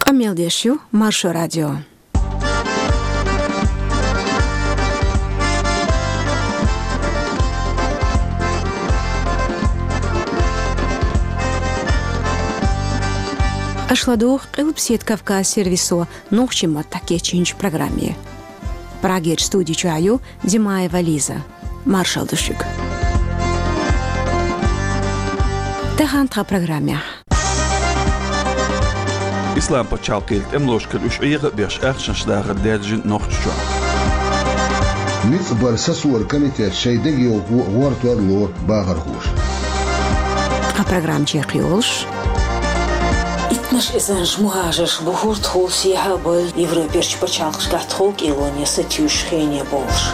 Камелдешу Маршо радио. Ашладох Элпсет Кавказ сервисо нухчима такечинч программе. Прагер студии чаю Димаева Лиза. Маршал Душик. Тахантра программе. Ислам почалкил эмлошкал ушига беш ахшншдага дерджин нохччо. Мис барсасуар комитет шейдеги вартуарло багархуш. А программ чекриолш. Наш изанж муажеш бухурт хол сиха бол Европеш почалкш гатхолк илония сатюшхения болш.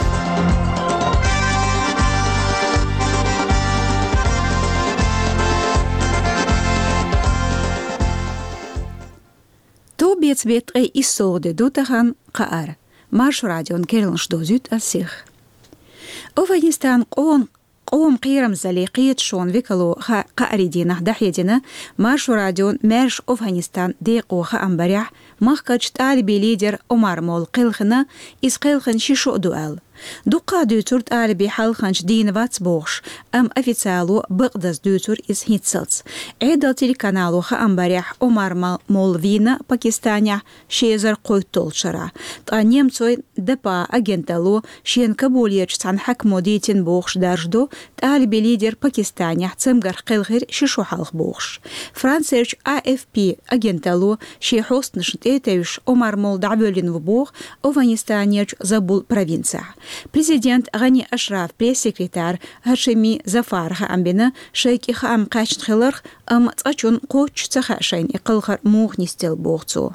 То бецвет исоде дутахан каар. Марш радион келнш дозют асих. Афганистан قوم قيرم زليقية شون ويكلو قاريدينا دحيدنا مارشو راديون مارش أفغانستان ديقو خامبريح مخكج طالبي ليدر عمر مول قلخنا إس قلخن شيشو دوال دوقا دوتور طالبي حلخنش دين واتسبوغش أم أفيتسالو بقدس دوتور إس هيتسلس عيدل تيليكانالو خامبريح عمر مول فينا باكستانيا شيزر قويتول شرا تا نيمتوي دبا أجنتالو شين كابوليج تان حكمو ديتين بوغش دارجدو طالبي ليدر باكستانيا تسمغر قلغير شيشو حلخ بوغش فرانسيرش AFP أجنتالو شي حوستنش تيتاوش عمر مول دعبولين وبوغ أفغانستانيج زبول провинция. Президент Гани Ашраф, пресс-секретарь Хашими Зафар Хамбина, шейки Хам Качнхилар, Цачун Коч Цахашайн и Калхар Мухнистел Богцу.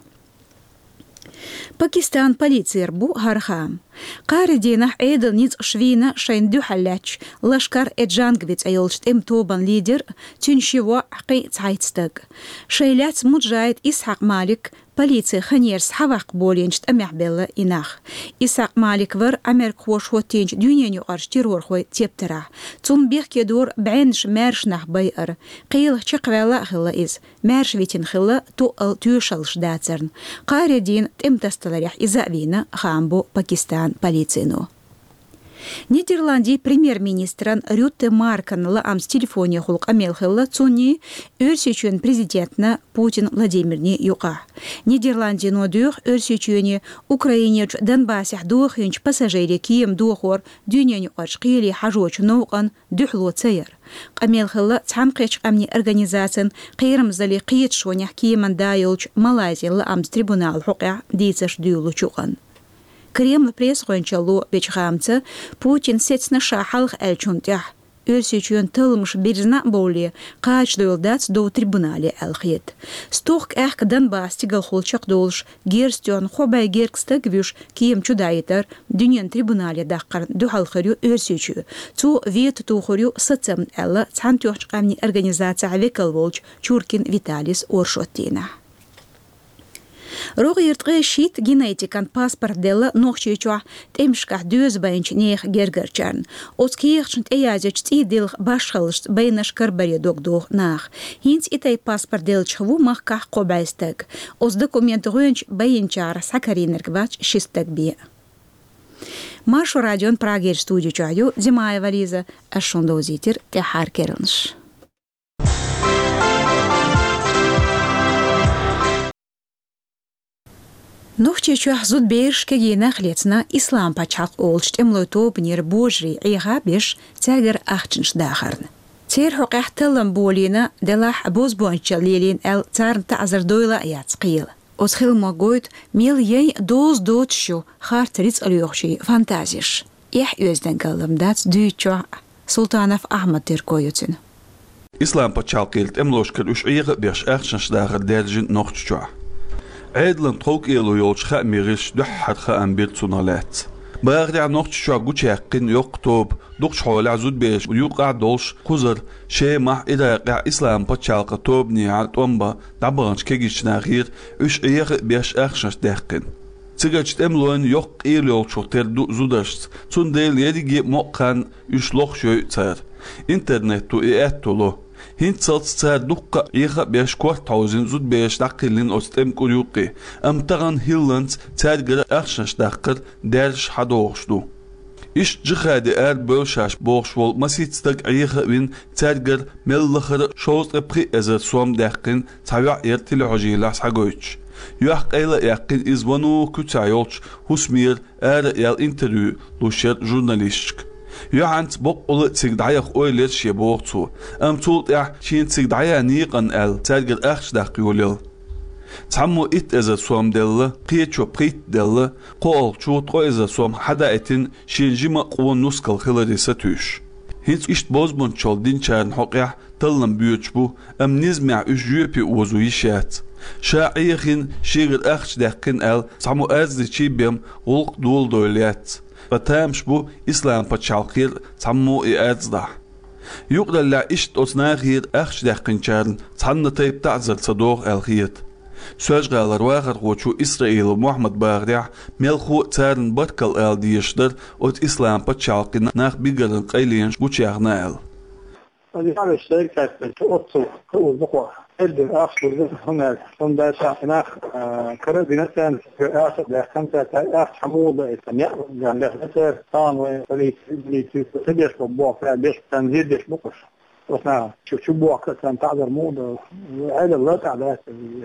Пакистан полиция бу Хархам. Каридина Эйдл Ниц Швина Шайн Дюхаляч, Лашкар Эджангвиц Айлшт Тобан лидер, Тюншево Хкей Цайцтаг. Шейляц Муджайд Исхак Малик, полиция Ханерс Хавак Болинчт Амяхбелла Инах. Исхак Малик вар Америк Хош Хотинч Дюняню Арш Тирорхой Тептера. Цун Бехкедор Бэнш Мершнах Байер. Қейл Чаквела Хилла из. Мерш Витин Хилла Туал Тюшалш Дацерн. Каридин Темтасталарях Изавина Хамбо Пакистан полицину. Нидерланди премьер-министран Рютте Маркан ла с телефоне хулк амелхилла цуни өрсечен президентна Путин Владимирни юқа. Нидерланди нодух өрсечене Украинеч Донбассях духинч пассажири кием духор дюняню ашқили хажоч нуған духло цейр. Амелхилла цамқеч амни организациян қирам зали қиет шонях киеман дайылч Малайзия ла с трибунал хуқа дицаш дюлу чуған. Кремль пресс-гончалу бечхамца Путин сетсна шахалх элчунтях. Өрсечуен тылмыш бирзна боли кач дойлдац до трибунале элхет. Стох эх Донбасс тигал холчак долш герстен хобай геркстаг виш кием чудайтар дюнен трибунале дахкар духалхарю өрсечу. Цу вет тухорю сацам элла цантюхчкамни организация векал волч Чуркин Виталис Оршоттина. Рогиртгы шит генетикан паспорт дела нохчичуа темшках дюз бэнч нех гергерчарн. Оскиехчнт эязеч цидилх башхалшт бэйнаш карбаре догдох нах. Хинц итай паспорт делчхву махках кобайстаг. Оз документ гönч бэйнчар сакаринергвач шистаг бе. Маршо радион Прагер студию чаю Димаева Лиза ашондозитер техар кернш. Нухчичуах зуд бейршке генах лецна ислам пачак олчт эмлото бнир божри ига беш цагер ахчинш дахарн. Цер хоқах талам болина делах боз бонча лилин эл царн тазар дойла яцқил. Осхил могойт мил ей доз дотшу хартриц алюхши фантазиш. Их өзден калам дац дүйчо Султанов Ахмад теркоютин. Ислам почалкил эмлошкал ушига беш ахчиншдага дерджин нохччо. عيدلن طوق إلو يولش خا ميغش دحت خا أمبير تونالات. باغدي عن نقطة شو عجوش يقين يكتب دقش حول عزود بيش ويوقع دولش قزر شيء مع إذا يقع إسلام بتشالق توبني على تومبا دبرنش كيجيش ناغير إيش إيغ بيش أخشش دقين. تيجت أملون يق إلو يولش تر زودشت تون ديل يدي مقان إيش لخ شو تر إنترنت تو إياتولو هنت صوت سار دقة إيخا بيش كوات توزن زود بيش داقلين أستم كوريوقي أمتغن هيلانت تادقر أخشنش داقر دارش حدوغشدو إش جخادي بوشاش بوغشوال مسيت ستاق إيخا بين تادقر ملخر شوز أبقي أزر سوام داقين تاويع إرتل عجيلاس حقويتش يحق إيلا يقين إزوانو كتايولش هسمير يال انتريو لوشير جورناليستك يعنت بقول تقدعيق أولير شيبوغتو طولت شين تقدعيا نيقن تادقر أخش داقيوليل تعمو إزا سوام دل قيتشو بريت دل قول شو إزا سوام حدا إتن شين جيما قوان نسكال خلاليسا توش هنت إشت بوزبون شول دين شارن حقيح تلن بيوتشبو نزمع إجيوبي وزويشات شاعيخين شيغر أخش داقين تعمو أزدي تشيبيم غلق دول دوليات فتامش بو إسلام باتشالقير تعمو أزدح يقدر لا إشت أصناغير أخش داقين شارن تعن تايب تعزل صدوغ الخيط سواج غالر واغر غوشو إسرائيل ومحمد باغدع ملخو تارن بطكال ديشدر أوت إسلام باتشالقين ناخ بيقرن قيلينش بوشيغنا هذه على الشركة تأصل كل بقوة إدر أخذ هنا ثم داشا هناك كرر بنتان في أخذ لخمسة أخذ حموضة إسلامية يعني لخمسة طان وفلي تبيش ببوع فيها بيش تنزيد بيش بقش وثنا شو بوع كان تعذر موضة وعيد الله تعالى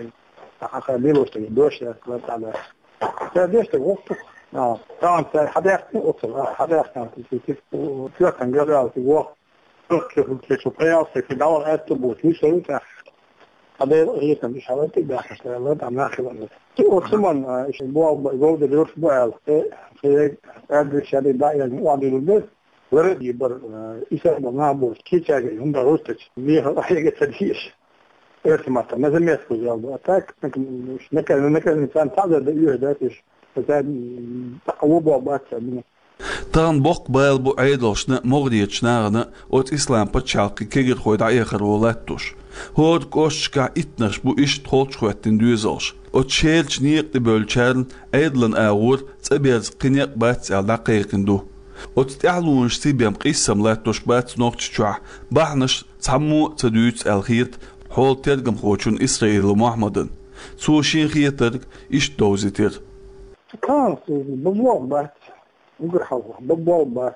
أخذ دوش الله تعالى تبيش تغفر طبعا حدا يحكي أصل حدا يحكي في كان جرى في وقت que su prea se quedaba esto botuso uta هذا هي كان مش حوالي داخل الله عم ناخذ وثمن ايش بو جود الروح بو في هذا الشيء ده يعني وعد البيت ورد يبر إيشا بنابو كيشا هم بروستش ليه راح يجي تدهيش اسمع ما زال يسكت يلا أتاك مش نكال الإنسان تعذر بيجي ذاتش فزاد تقوبه بس تان بوق بايل بو عيدلشنا مغديتشناغنا اوت إسلام باتشالقي كيغر خويد عيخر ولاتوش هود كوشكا إتنش بو إش تخولش خواتين دوزلش اوت شيلش نيق دبولشارن عيدلن آغور تبيرز قنيق باتس دقيقن دو اوت تعلونش تيبيام قيسم لاتوش باتس نوكتشوع بحنش تحمو تدويت الخيط حول ترقم خوشون إسرائيل ومحمدن سوشين خيطرق إش دوزيتر كان ببوع بات نقول حوض ببوع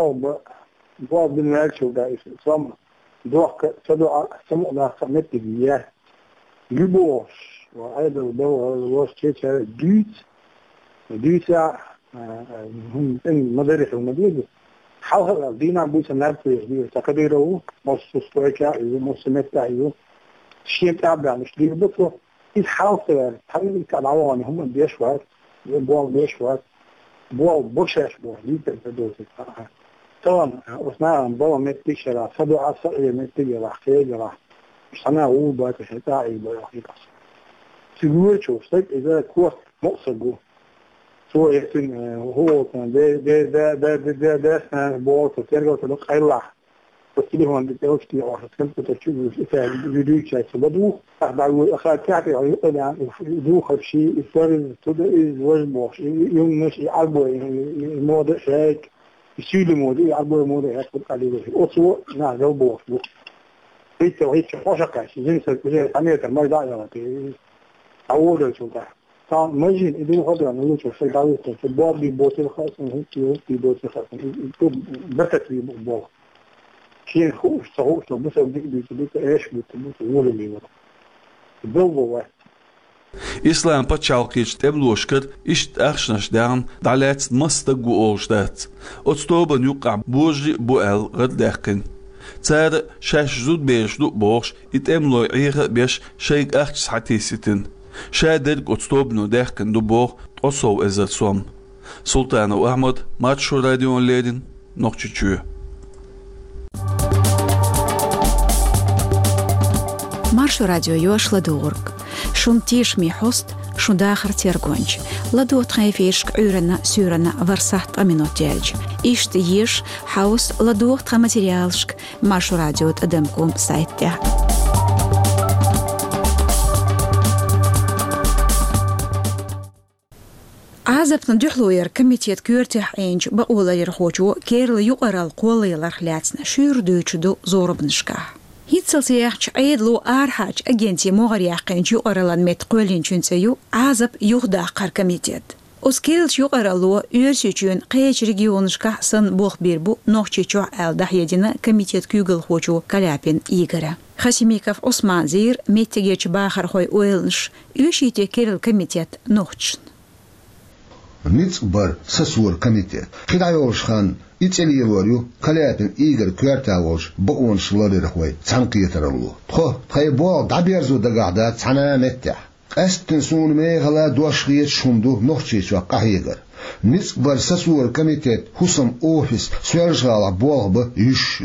بالمال شو ده إسلام دوك سدوا سمو ده سمت بياه جبوش وهذا الدواء شيء ديت هم إن مدرسة ومدرسة حاول دينا بوس الناس في تقديره مستويكا مستمتع شيء تابع مش دي بس يحاول كالعوان هم بيشوات بيشوات بوشاش دي تدوس طبعا وسنا بابا متشرا سدوا عصير متجرا خيجرا سنا هو بقى تاعي بقى سيجوتشو سيك إذا كوس مقصدو سو يكون هو كان ده بوت ترجع تلقى الله بس اللي هو عند توشتي أو كنت تشوف فيديو شيء بدو بعد أخذ تعطي يعني دو خشي يصير تود وجبه يوم مش يعبوا الموضوع هيك يصير الموضوع يعبوا الموضوع هيك عليه أصو نعم جو بوش هيك وهيك خوشك جنس الثانية ما يضايق أول شو ده طبعا ماجين إذا خاطر أنا لو شو داوي في الباب بيبوتي الخاص هيك بيبوتي الخاص بس بيبوتي شيء خوش صحوش لو مثلا بيك إيش بتقول اللي ورا الضوء إسلام باتشالقيش تبلوشكر إشت أخشنش دان دالات مستقو أوشدات أتستوبن يقع بوجي بوال غد داقن تار شاش زود بيش دو بوش يتأملو عيغ بيش شيك أخش حتيستن شادرق أتستوبنو داقن دو بوغ أصو إزر سوم سلطان وأحمد ماتشو راديو ليدن نقشتشو Маршу радио يوش لدورك شون تيش مي حست شون داخر تيرغونج لدو تخيفيش عورنا سورنا ورسحت أمينوتيالج إشت يش حوس لدو تخماتيريالشك маршу радиو تقدمكم سايت تاع عازبت ندحلوير كميتيت كورتح إنج بقولا يرخوجو كيرل يقرا القولي لرخلاتنا شير دوتشدو زوربنشكاه يتصلسيحش عيدلو آرحاج أجنتي مغرياقين جو أرلان متقولين شنسيو عازب يخدا قر كميتيت أسكيلش يقرألو يرسيجون قيش ريجيونشكا سن بوخ بيربو نوخشيچو ألدح يدينا كميتيت كيوغل خوچو كاليابين إيغرا خاسيميكاف عثمان زير ميتيجيچ باخر خوي ويلنش يوشيتي كيرل كميتيت نوخشن نيتس بار سسور كميتيت خدايوش خان إتسالي الوريو كاليابين إيغر كوارتاوش بقون شلالي رخوي تسانقيترلو تخي بوغ دابيرزو دقاعدات تسانا متح أستنسون ميغلا دوشغيت شوندو نوخشيش وقاهيغر نيتس بار سسور كميتيت حسم أوفيس سوالجغالا بوغب يشو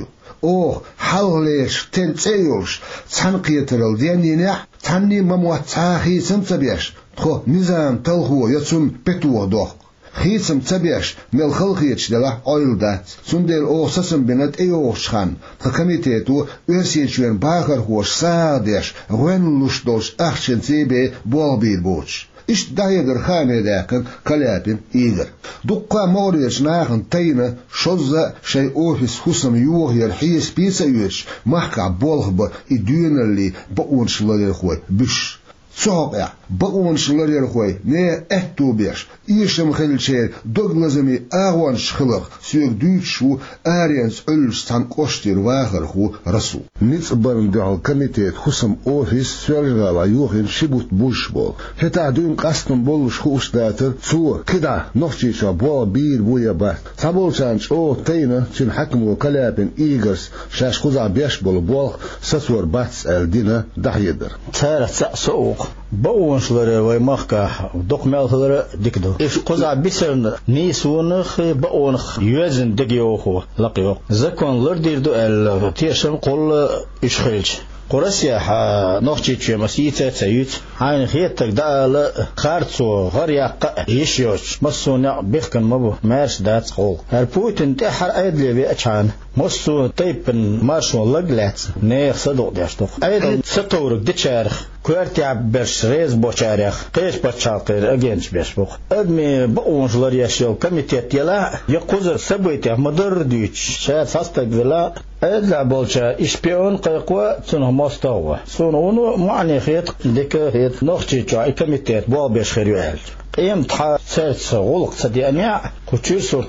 حلليش تنتيوش تسانقيترل ديانينيح تاني ممواتاخي سمتبيش تخو نظام تلخو يتسون بتوغ دوخ خيسم تبيش مل خلقيتش دلا أيلدات سندل سسم بنت أيوشخان تكميتيتو ورسينشون باخر هوش سادش وين لشدوش أخشن تيبي بولبير بوش إش دايغر خامي داكن كلابين إيغر دقا موريش ناخن تينا شوزا شي أوفيس حسم يوغير حيس بيسا يوش محكا بولغب إدوين اللي بقونش لدي خوي بش صوقع بقون شلرير خوي نه احتو بيش يشم خلشير دوغلازمي اغوان شخلق سير دوتشو ارينس ألستان قشتير واخر خو رسو نيتس برندعال كميتيت خسم اوفيس سوالغالا يوخين شبوت بوشبول هتا دون قاستن بولش خوش داتر سو كدا نوخشيشا بول بير بويا بات سابولشانش تينا چن حكمو كلابن إيغرس شاش خوزا بيش بول سسور باتس الدينا دحيدر تارت سأسوق بقونشلر ويمخكا دوق مالهلر ديكدو إيش قزع بيسرن نيسونخ بقونخ يوزن دقيوخو لقيو زكون لرديردو التيشن قول إيش خيلش قرسيا نوخشي تشي مسيته تيوت عين خيتك دال خارتسو غريق يشيوش مسونا بيخكن مبو مارش دات قول هالبوتن تحر ايدلي بيأچان مسو تيبن مارشو لغلات نيخ صدق داشتوق ايضا ستورك ديشارخ كوارتي عبرش ريز بوشارخ قيش باتشاقير اجينش بيشبوق ادمي بقونجلر يشيو كميتيت يلا يقوز سبويته مدر ديوش شاد فاستك ذلا ادلا بولشا اشبيون قيقوا تنه مستوى سونو معني خيط ديك هيت نوخشي تشاي كميتيت بو بيش خيريال قيم تحا سيرت غلق تدي انيا كوتشير صوت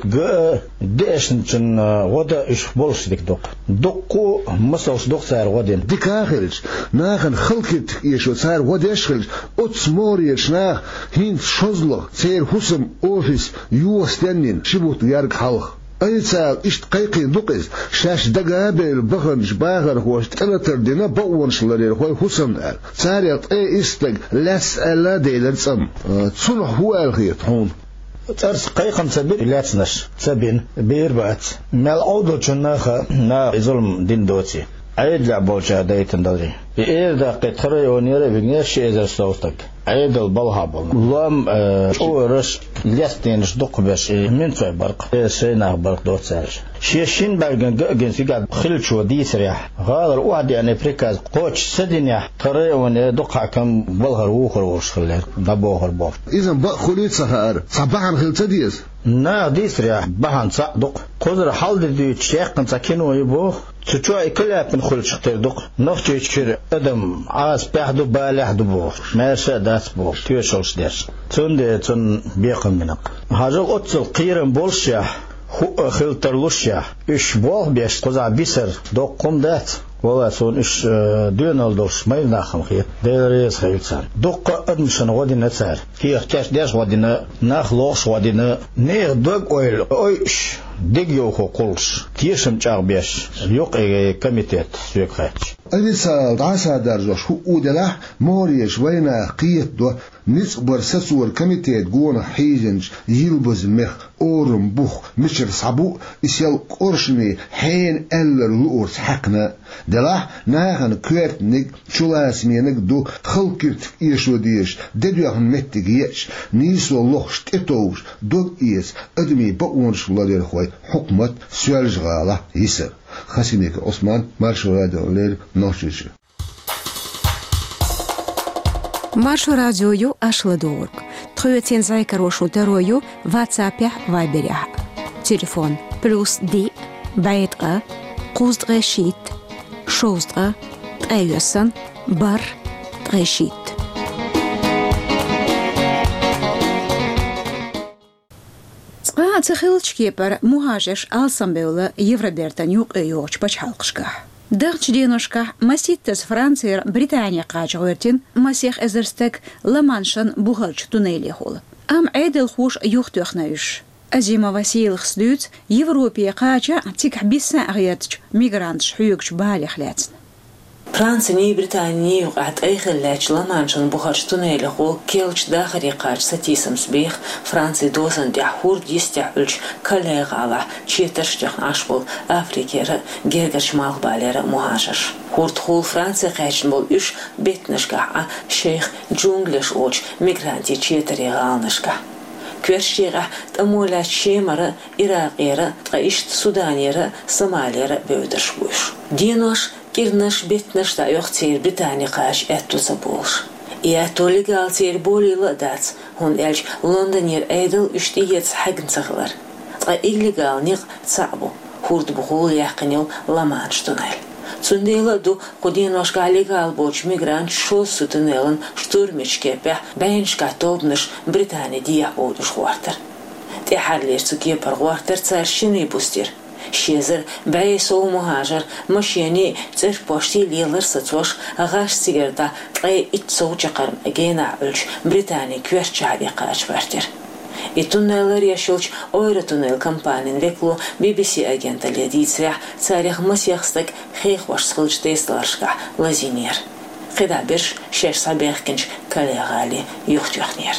ديشن ودا ايش بولش ديك دوقو مسوش دوق سار ودين ديك اخرج ناخن خلقت يشو سار وديش خرج اوتس موريش ناخ هين شوزلو سير حسم اوفيس يوستنين شبوت يارك حلق أي سال إشت قيقي دقيس شاش دقابل بخنش باغر هوش تلتر دينا بقونش لرير هوي حسن قال ساريط أي إستق لاس ألا ديلن سم تصلح هو الخيط هون ترس قيقن سبير لاتنش سبين بيربات مال أوضو جناخا نا ظلم دين دوتي عيد لعبوشا دايتن داري بإيردا قطري ونيري بغنيش إذا صوتك عيد البلهابل لام شورش ليستينش دق باش من في برق سينا برق دوت سارش شيشين برغن جن سيقاد خلشو ديس ريح غادر واحد يعني بريكاز قوش سدنيا قري وني دق حكم بلهر وخر وش خلير دبوهر بوف إذا بق خليت سهار صباحا خلت ديس نا ديس ريح بهان صدق قدر حال دي تشيخ كنت كينو يبو تشوي كلها بنخلش تردق نوختي تشير ادم عاس بحدو بالح دبو ماشا داس بو تيوشلش داس تون بيقن منق هاجل اوتسل قيرن بولشيا هو خلترلوشيا اش بول بيش قزع بيسر دوقم دات والله سون اش دونال دوش ما يناخم خير ديريس خيلسان دوق ادمشن ودينا تسار في احتاج داش ودينا ناخلوش ودينا نير دوق اويل اويش ديجيو قولش تيشم چاغبيش يوق كميتيت سيكخاتش أليسال عسى درجوش هو أودلا موريش وينا قيت دو نصبر سسور كميتيت جون حيجنج يلبز مخ أورم بوخ مشر صابو إسيال قرشني حين ألر لؤرس حقنا دلا ناغن كويرت نيك شلاسمينك دو خلقرت إيشو ديش ددوغن متگيش نيسو اللوخش تتوش دوغ إيس أدمي بقونش لدير خوي حكمت سوالجغالة يسر خسينيك عثمان مارشو راديو لير نوشيش Маршу радиою Ашладорг. Троетен зайкарошу терою ватсапя вайберях. Телефон +D байт А +Д شوزدغا تأيوسن بار تغيشيت تخيلش كيبر مهاجر ألسنبيولا يفربيرتن يوق يوغش باش حلقشكح دغش دينوشكح مسيتس فرانسير بريطانيا قاجغورتين مسيخ ازرستك لمانشن بوغلش تونيلي خول ام عيدل خوش يوختوخنايش أزيما وسيل خسدوت يوروبيا قاجة تيك بيسا أغيرتش ميغرانتش حيوكش بالي خلاتن فرانسني بريطاني وقعت أي خلاج لمانشن بوغلش تونيلي خول كيلش داخري قاج ستيسم سبيخ فرانسي دوزن دي حور ديستعلش كاليغ على تشيترشتخ عشبول أفريكيرا جيرغش مال باليرا مهاجر هورت خول فرانسي قاجن بول إش بيتنشكح شيخ جونغلش أوش ميغرانتي تشيتري غالنشكح كويرشيغا تأمولات شيمرا إراقيرا تغيشت سودانيرا سوماليرا بيودرشبوش دينوش كيرنش بيتنش تا يختير بريطاني قاش اتو سبولش اتو ليغال تير بولي لدات هون الج لندنير ايدل اشتييتس حقن سغلر تغا إليغال نيق تصعبو هورد بخول يحقنيل لامانش تونيل تسنديلا دو قدينوشكا ليغال بوش ميغرانت شوسو تونيلن штурмич كيبه بينشكا توبنش بريطاني ديا بودش خوارتر تحر ليرتو كيبر خوارتر تسارشيني بوستير شيزر بايسو مهاجر مشيني تر بوشتي ليلر ستوش غاش سيجرتا تقي اتسو جقرم اجينا علش بريطاني كويرشادي قاش بارتر التونيلر يشوش اوير تونيل كامبانين ويكلو BBC агента ليديتسرح تاريخ مسيخستك خيخ واش سخلش تيسلارشكا لازينير خدا برش شيش صبيخ كنش كاليغالي يختيخنير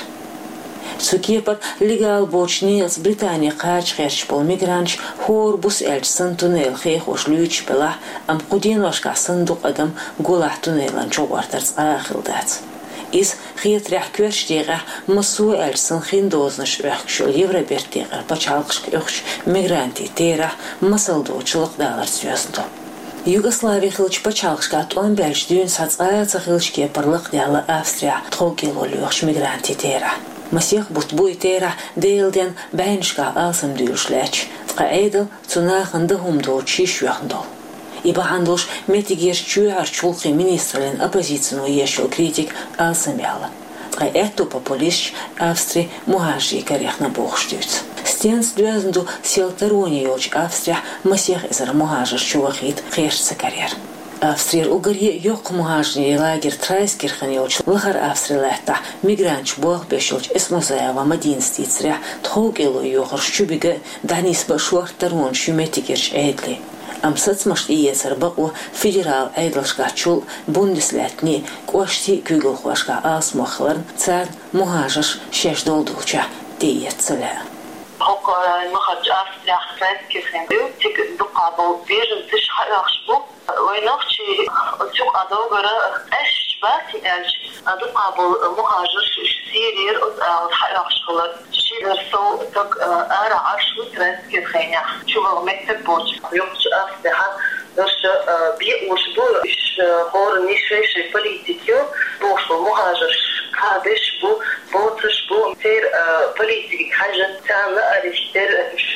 سوكيبر ليغال بوش نيلز بريطانيا قاج خيرش بول ميغرانش هور بوس الج سن تونيل خيخ واش لويتش بلا ام قدين واشكا صندوق اقم قولاح تونيلان شوارترز آخل دات إز خيط رح كورشتيغه مسو ألسن خين دوزنش رحشول يفربيرتيغه بچالقش كيوخش ميغرانتي تيره مسل دوچلق دالر سيوزندو يوغوسلافي خلش بچالقش كاتون بلش دون ساц خلش كيبرلق دالا أفسريا تخوكيلو ليوخش ميغرانتي تيره مسيخ بوتبوي تيره ديلدين بينشكا ألسم ديوشلاچ تقايدل تناخن دهم دوچيش يوخندو Ибо андош метигеш чуяр чулхи министрален оппозицию ешел критик алсамяла. Тгай эту популист Австрии мухажи корректно богштюц. Стенс дюзенду селтерони йоч Австрия масех эзер мухажер чувахит хершца карьер. Австрия угорье йок мухажни лагерь Трайскирхен йоч лахар Австрия лехта мигранч бог бешоч эсмозаева мадинстицря тхогело йохар щубига данис башуар тарон шуметигеш эдли. أمسات مش إيسر بقو فيدرال أيدلشكا تشول بوندسلاتني كواشتي كوغل خواشكا آس مخلرن تسار مهاجش شاش دولدولشا ديت سلا هوك مخرج أفريق ترانسكيرخن تيك دقابو بيجن تش حياخشبو وينوختي تشوق أدوغرا أش باتي ألج دقابو مهاجر سيرير حياخشخلر شيدر سو تك أرا عشو ترانسكيرخن شو مكتب بوش يومش أفريق درش بيقوش بو إش هور نيشيش بوليتيكيو بوش مهاجر كابش بو بوتش بو تير بوليتيك حاجة تانا أريشتر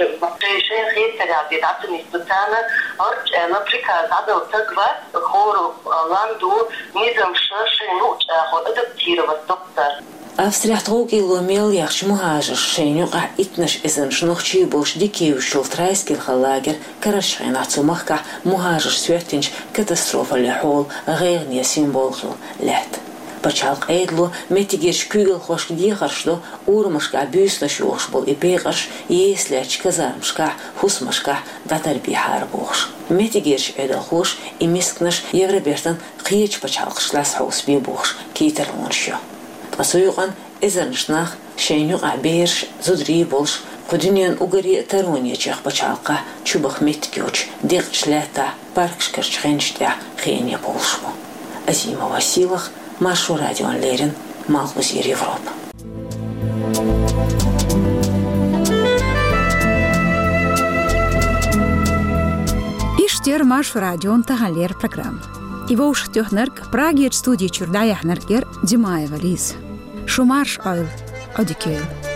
شيء غير ترابي تعطني تانا أرج نبريكا تعدو تقوى هورو لاندو نظام شاشة نوش هو أدبتير والدكتور Австрия тхогило мельяхш мухажер шейнюqa итнаш эзэн шнохчи бош дикиушул трайскил лагер карашхина цумахка мухажер светинч катастрофа лехол гейрния символхил лет. Бачалк эйдло метигеш күгел хош дихаршло урмашка бюснаш йошбол и бегаш есляч казармшка хусмашка датарби харбош. Метигеш эдл хош и мискнаш евребертан қиеч бачалкшлас хаус бибош кейтермоншо. Асуюган эзерншнах шейнюга берш зудри болш Кудинен угари тарония чех бачалка чубах метгёч дегчлета паркшкерч хенчтя хене болшмо. Азима Василах Машу Радион Лерин Малхузир Европа. Иштер Машу Радион Тагалер программ. Его уж тёхнерк Праге студии Чурдая Хнергер Димаева Лиз. Шумарш Ойл Одикейл.